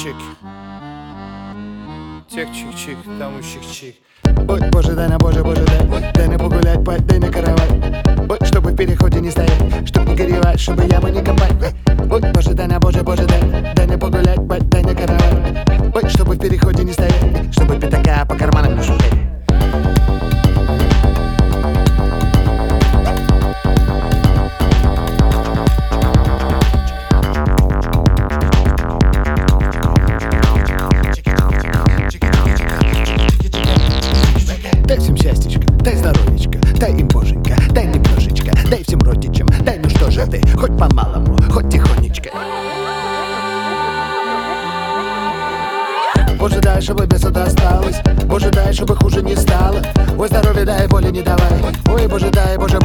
чик-чик. Чик-чик-чик, там чик-чик. Ой, боже, дай на боже, боже, дай на погулять, дай на каравай. Ой, чтобы в переходе не стоять, чтоб не горевать, чтобы яму не копать. Ой, боже, дай на боже, боже, дай на погулять, дай на каравай. Ой, чтобы в переходе не стоять, чтобы пятака по карманам не шутить. Дай всем счастьечко, дай здоровечко, дай им боженька, дай немножечко, дай всем родичам, дай ну что же ты, хоть по-малому, хоть тихонечко. Боже, дай, чтобы без суда осталось, Боже, дай, чтобы хуже не стало. Ой, здоровья дай, боли не давай. Ой, Боже, дай, Боже,